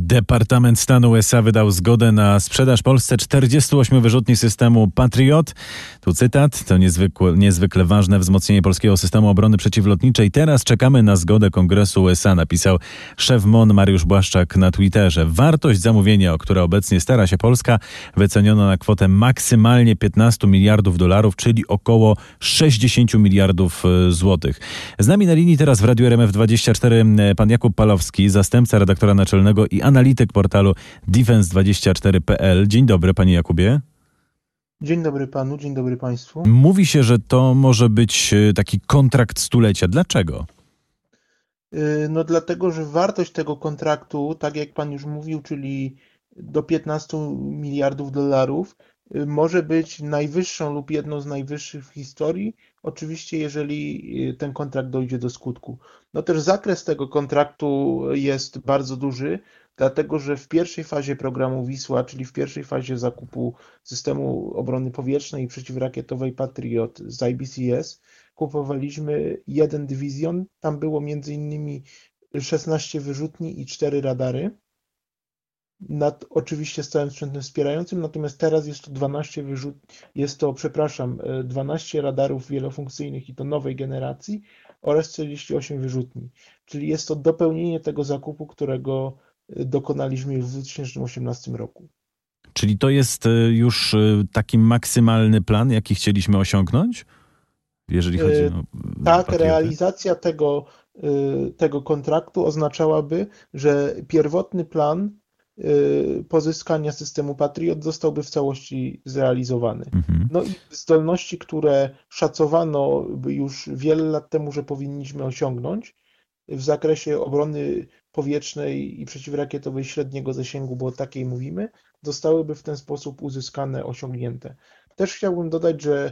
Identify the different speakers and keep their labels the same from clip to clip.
Speaker 1: Departament Stanu USA wydał zgodę na sprzedaż Polsce 48 wyrzutni systemu Patriot. Tu cytat: to niezwykle ważne wzmocnienie polskiego systemu obrony przeciwlotniczej. Teraz czekamy na zgodę Kongresu USA, napisał szef MON Mariusz Błaszczak na Twitterze. Wartość zamówienia, o które obecnie stara się Polska, wyceniono na kwotę maksymalnie 15 miliardów dolarów, czyli około 60 miliardów złotych. Z nami na linii teraz w Radiu RMF24 pan Jakub Palowski, zastępca redaktora naczelnego i analityk portalu defense24.pl. Dzień dobry, panie Jakubie.
Speaker 2: Dzień dobry panu, dzień dobry państwu.
Speaker 1: Mówi się, że to może być taki kontrakt stulecia. Dlaczego?
Speaker 2: No dlatego, że wartość tego kontraktu, tak jak pan już mówił, czyli do 15 miliardów dolarów, może być najwyższą lub jedną z najwyższych w historii, oczywiście jeżeli ten kontrakt dojdzie do skutku. No też zakres tego kontraktu jest bardzo duży, dlatego że w pierwszej fazie programu Wisła, czyli w pierwszej fazie zakupu systemu obrony powietrznej i przeciwrakietowej Patriot z IBCS kupowaliśmy jeden dywizjon, tam było m.in. 16 wyrzutni i 4 radary. Oczywiście z całym sprzętem wspierającym, natomiast teraz jest to 12 radarów wielofunkcyjnych i to nowej generacji oraz 48 wyrzutni. Czyli jest to dopełnienie tego zakupu, którego dokonaliśmy już w 2018 roku.
Speaker 1: Czyli to jest już taki maksymalny plan, jaki chcieliśmy osiągnąć, jeżeli chodzi o
Speaker 2: tak,
Speaker 1: patrioty?
Speaker 2: Realizacja tego kontraktu oznaczałaby, że pierwotny plan pozyskania systemu Patriot zostałby w całości zrealizowany. No i zdolności, które szacowano już wiele lat temu, że powinniśmy osiągnąć w zakresie obrony powietrznej i przeciwrakietowej średniego zasięgu, bo o takiej mówimy, zostałyby w ten sposób uzyskane, osiągnięte. Też chciałbym dodać, że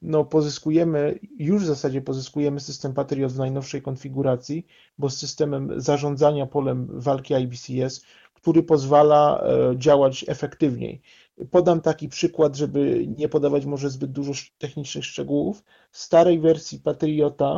Speaker 2: już w zasadzie pozyskujemy system Patriot w najnowszej konfiguracji, bo z systemem zarządzania polem walki IBCS, który pozwala działać efektywniej. Podam taki przykład, żeby nie podawać może zbyt dużo technicznych szczegółów. W starej wersji Patriota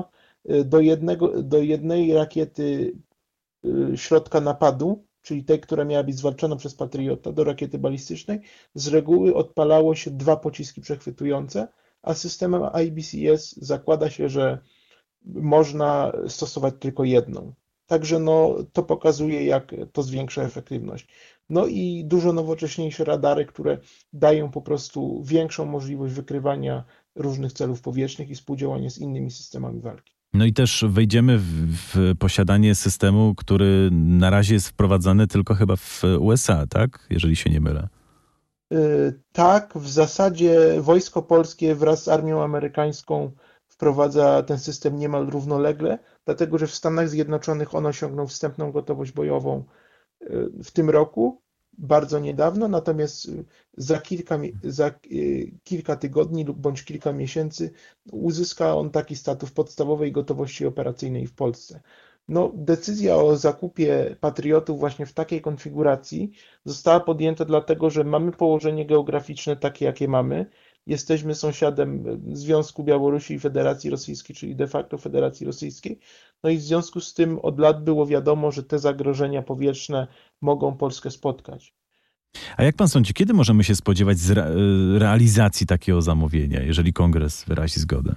Speaker 2: do jednej rakiety środka napadu, czyli tej, która miała być zwalczana przez Patriota, do rakiety balistycznej, z reguły odpalało się 2 pociski przechwytujące, a systemem IBCS zakłada się, że można stosować tylko jedną. Także to pokazuje, jak to zwiększa efektywność. No i dużo nowocześniejsze radary, które dają po prostu większą możliwość wykrywania różnych celów powietrznych i współdziałania z innymi systemami walki.
Speaker 1: No i też wejdziemy w posiadanie systemu, który na razie jest wprowadzany tylko chyba w USA, tak? Jeżeli się nie mylę.
Speaker 2: Tak, w zasadzie Wojsko Polskie wraz z armią amerykańską wprowadza ten system niemal równolegle, dlatego że w Stanach Zjednoczonych on osiągnął wstępną gotowość bojową w tym roku, bardzo niedawno, natomiast za kilka tygodni bądź kilka miesięcy uzyska on taki status podstawowej gotowości operacyjnej w Polsce. Decyzja o zakupie Patriotów właśnie w takiej konfiguracji została podjęta dlatego, że mamy położenie geograficzne takie, jakie mamy. Jesteśmy sąsiadem Związku Białorusi i Federacji Rosyjskiej, czyli de facto Federacji Rosyjskiej. No i w związku z tym od lat było wiadomo, że te zagrożenia powietrzne mogą Polskę spotkać.
Speaker 1: A jak pan sądzi, kiedy możemy się spodziewać realizacji takiego zamówienia, jeżeli Kongres wyrazi zgodę?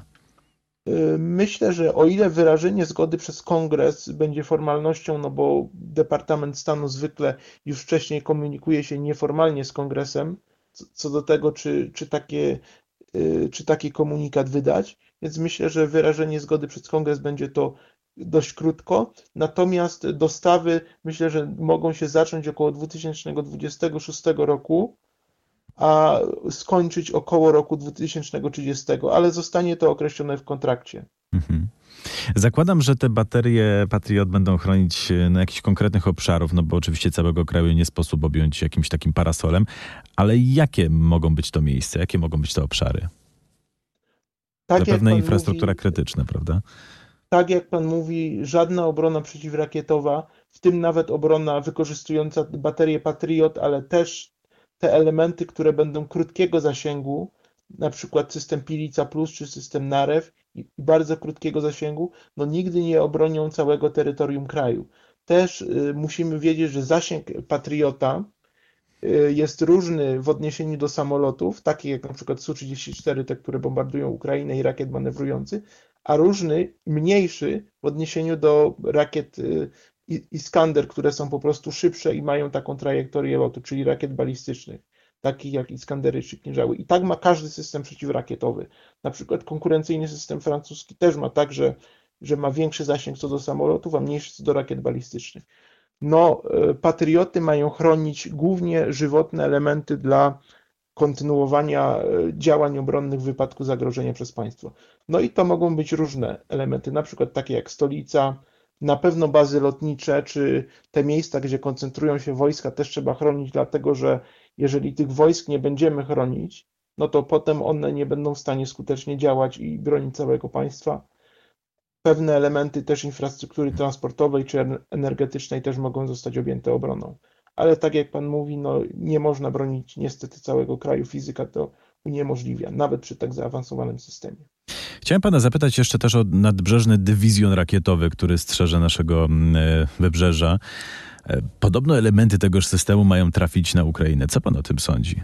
Speaker 2: Myślę, że o ile wyrażenie zgody przez Kongres będzie formalnością, bo Departament Stanu zwykle już wcześniej komunikuje się nieformalnie z Kongresem, co do tego, czy taki komunikat wydać, więc myślę, że wyrażenie zgody przez Kongres będzie to dość krótko, natomiast dostawy myślę, że mogą się zacząć około 2026 roku, a skończyć około roku 2030, ale zostanie to określone w kontrakcie.
Speaker 1: Zakładam, że te baterie Patriot będą chronić na jakichś konkretnych obszarów, bo oczywiście całego kraju nie sposób objąć jakimś takim parasolem, ale jakie mogą być to miejsca, jakie mogą być te obszary? Zapewne infrastruktura krytyczna, prawda?
Speaker 2: Tak jak pan mówi, żadna obrona przeciwrakietowa, w tym nawet obrona wykorzystująca baterię Patriot, ale też te elementy, które będą krótkiego zasięgu, na przykład system Pilica Plus czy system Narew i bardzo krótkiego zasięgu, nigdy nie obronią całego terytorium kraju. też musimy wiedzieć, że zasięg Patriota jest różny w odniesieniu do samolotów, takich jak na przykład Su-34, te, które bombardują Ukrainę i rakiet manewrujących, a różny, mniejszy w odniesieniu do rakiet Iskander, które są po prostu szybsze i mają taką trajektorię lotu, czyli rakiet balistycznych, takich jak Iskandery czy Kinżały. I tak ma każdy system przeciwrakietowy. Na przykład konkurencyjny system francuski też ma tak, że ma większy zasięg co do samolotów, a mniejszy co do rakiet balistycznych. No, patrioty mają chronić głównie żywotne elementy dla kontynuowania działań obronnych w wypadku zagrożenia przez państwo. No i to mogą być różne elementy, na przykład takie jak stolica, na pewno bazy lotnicze, czy te miejsca, gdzie koncentrują się wojska, też trzeba chronić, dlatego że jeżeli tych wojsk nie będziemy chronić, no to potem one nie będą w stanie skutecznie działać i bronić całego państwa. Pewne elementy też infrastruktury transportowej czy energetycznej też mogą zostać objęte obroną. Ale tak jak Pan mówi, no nie można bronić niestety całego kraju. Fizyka to uniemożliwia, nawet przy tak zaawansowanym systemie.
Speaker 1: Chciałem Pana zapytać jeszcze też o nadbrzeżny dywizjon rakietowy, który strzeże naszego wybrzeża. Podobno elementy tegoż systemu mają trafić na Ukrainę. Co Pan o tym sądzi?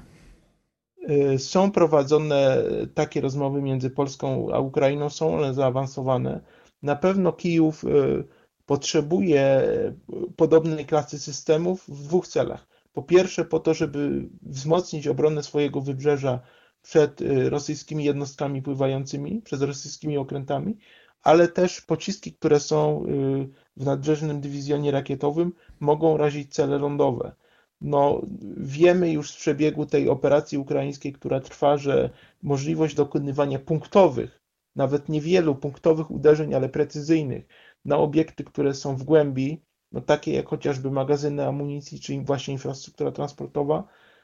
Speaker 2: Są prowadzone takie rozmowy między Polską a Ukrainą, są one zaawansowane. Na pewno Kijów potrzebuje podobnej klasy systemów w dwóch celach. Po pierwsze po to, żeby wzmocnić obronę swojego wybrzeża przed rosyjskimi jednostkami pływającymi, przed rosyjskimi okrętami, ale też pociski, które są w nadbrzeżnym dywizjonie rakietowym, mogą razić cele lądowe. No, wiemy już z przebiegu tej operacji ukraińskiej, która trwa, że możliwość dokonywania punktowych, nawet niewielu punktowych uderzeń, ale precyzyjnych na obiekty, które są w głębi, no takie jak chociażby magazyny amunicji, czy właśnie infrastruktura transportowa,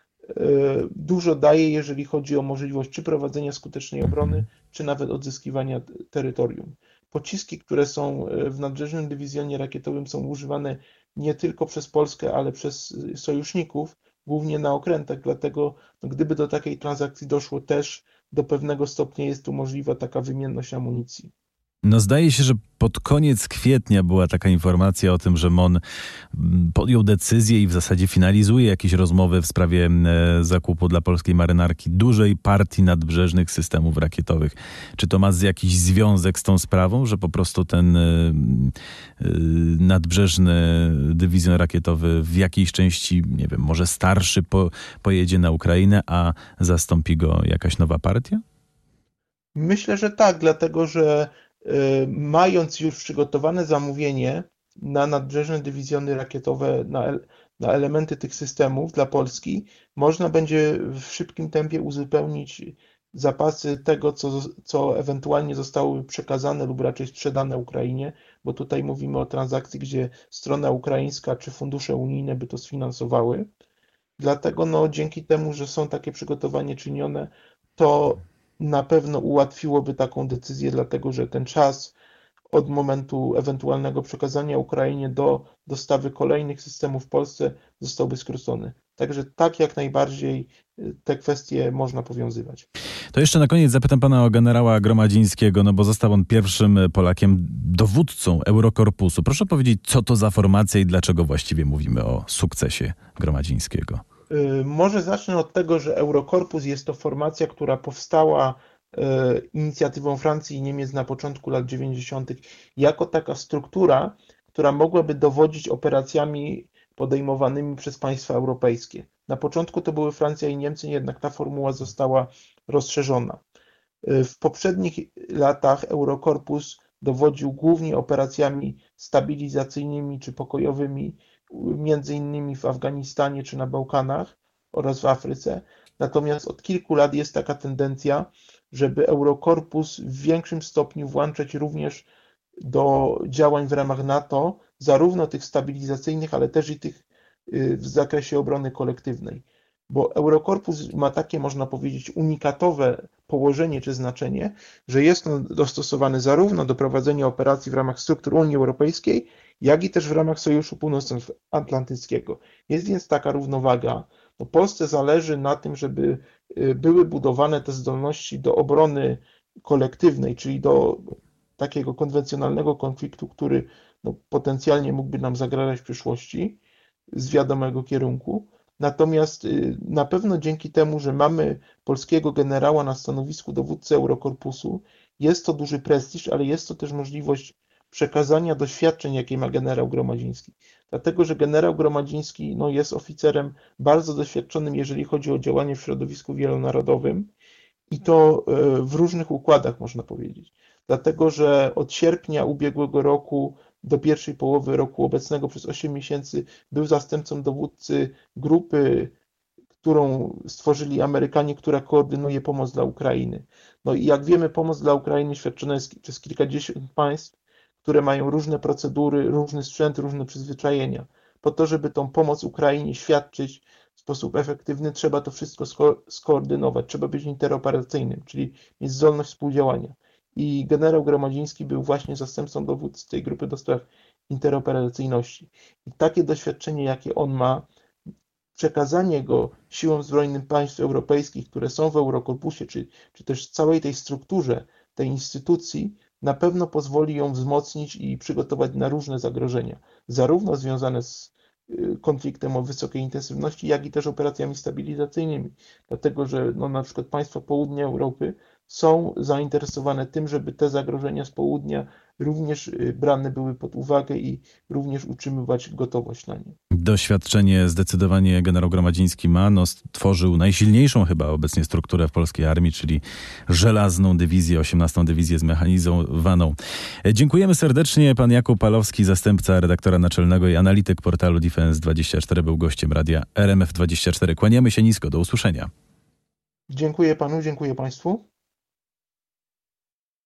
Speaker 2: dużo daje, jeżeli chodzi o możliwość czy prowadzenia skutecznej obrony, czy nawet odzyskiwania terytorium. Pociski, które są w nadbrzeżnym dywizjonie rakietowym, są używane nie tylko przez Polskę, ale przez sojuszników, głównie na okrętach, dlatego no, gdyby do takiej transakcji doszło, też do pewnego stopnia jest tu możliwa taka wymienność amunicji.
Speaker 1: No zdaje się, że pod koniec kwietnia była taka informacja o tym, że MON podjął decyzję i w zasadzie finalizuje jakieś rozmowy w sprawie zakupu dla polskiej marynarki dużej partii nadbrzeżnych systemów rakietowych. Czy to ma jakiś związek z tą sprawą, że po prostu ten nadbrzeżny dywizjon rakietowy w jakiejś części, nie wiem, może starszy pojedzie na Ukrainę, a zastąpi go jakaś nowa partia?
Speaker 2: Myślę, że tak, dlatego że mając już przygotowane zamówienie na nadbrzeżne dywizjony rakietowe, na elementy tych systemów dla Polski, można będzie w szybkim tempie uzupełnić zapasy tego, co ewentualnie zostało przekazane lub raczej sprzedane Ukrainie, bo tutaj mówimy o transakcji, gdzie strona ukraińska czy fundusze unijne by to sfinansowały. Dlatego no, dzięki temu, że są takie przygotowania czynione, to na pewno ułatwiłoby taką decyzję, dlatego że ten czas od momentu ewentualnego przekazania Ukrainie do dostawy kolejnych systemów w Polsce zostałby skrócony. Także tak jak najbardziej te kwestie można powiązywać.
Speaker 1: To jeszcze na koniec zapytam pana o generała Gromadzińskiego, no bo został on pierwszym Polakiem dowódcą Eurokorpusu. Proszę powiedzieć, co to za formacja i dlaczego właściwie mówimy o sukcesie Gromadzińskiego?
Speaker 2: Może zacznę od tego, że Eurokorpus jest to formacja, która powstała inicjatywą Francji i Niemiec na początku lat 90. jako taka struktura, która mogłaby dowodzić operacjami podejmowanymi przez państwa europejskie. Na początku to były Francja i Niemcy, jednak ta formuła została rozszerzona. W poprzednich latach Eurokorpus dowodził głównie operacjami stabilizacyjnymi czy pokojowymi, między innymi w Afganistanie czy na Bałkanach oraz w Afryce. Natomiast od kilku lat jest taka tendencja, żeby Eurokorpus w większym stopniu włączać również do działań w ramach NATO, zarówno tych stabilizacyjnych, ale też i tych w zakresie obrony kolektywnej. Bo Eurokorpus ma takie, można powiedzieć, unikatowe położenie czy znaczenie, że jest on dostosowany zarówno do prowadzenia operacji w ramach struktur Unii Europejskiej, jak i też w ramach Sojuszu Północnoatlantyckiego. Jest więc taka równowaga. No, Polsce zależy na tym, żeby były budowane te zdolności do obrony kolektywnej, czyli do takiego konwencjonalnego konfliktu, który potencjalnie mógłby nam zagrażać w przyszłości z wiadomego kierunku. Natomiast na pewno dzięki temu, że mamy polskiego generała na stanowisku dowódcy Eurokorpusu, jest to duży prestiż, ale jest to też możliwość przekazania doświadczeń, jakie ma generał Gromadziński. Dlatego, że generał Gromadziński jest oficerem bardzo doświadczonym, jeżeli chodzi o działanie w środowisku wielonarodowym i to w różnych układach, można powiedzieć. Dlatego, że od sierpnia ubiegłego roku do pierwszej połowy roku obecnego przez 8 miesięcy był zastępcą dowódcy grupy, którą stworzyli Amerykanie, która koordynuje pomoc dla Ukrainy. I jak wiemy, pomoc dla Ukrainy świadczona jest przez kilkadziesiąt państw, które mają różne procedury, różny sprzęt, różne przyzwyczajenia. Po to, żeby tą pomoc Ukrainie świadczyć w sposób efektywny, trzeba to wszystko skoordynować, trzeba być interoperacyjnym, czyli mieć zdolność współdziałania. I generał Gromadziński był właśnie zastępcą dowódcy tej grupy do spraw interoperacyjności. I takie doświadczenie, jakie on ma, przekazanie go siłom zbrojnym państw europejskich, które są w Eurokorpusie, czy też całej tej strukturze, tej instytucji, na pewno pozwoli ją wzmocnić i przygotować na różne zagrożenia, zarówno związane z konfliktem o wysokiej intensywności, jak i też operacjami stabilizacyjnymi. Dlatego, że na przykład państwa południa Europy są zainteresowane tym, żeby te zagrożenia z południa również brane były pod uwagę i również utrzymywać gotowość na nie.
Speaker 1: Doświadczenie zdecydowanie generał Gromadziński ma. Stworzył najsilniejszą chyba obecnie strukturę w polskiej armii, czyli żelazną dywizję, 18. dywizję zmechanizowaną. Dziękujemy serdecznie. Pan Jakub Palowski, zastępca redaktora naczelnego i analityk portalu Defense24, był gościem radia RMF24. Kłaniamy się nisko. Do usłyszenia.
Speaker 2: Dziękuję panu, dziękuję państwu.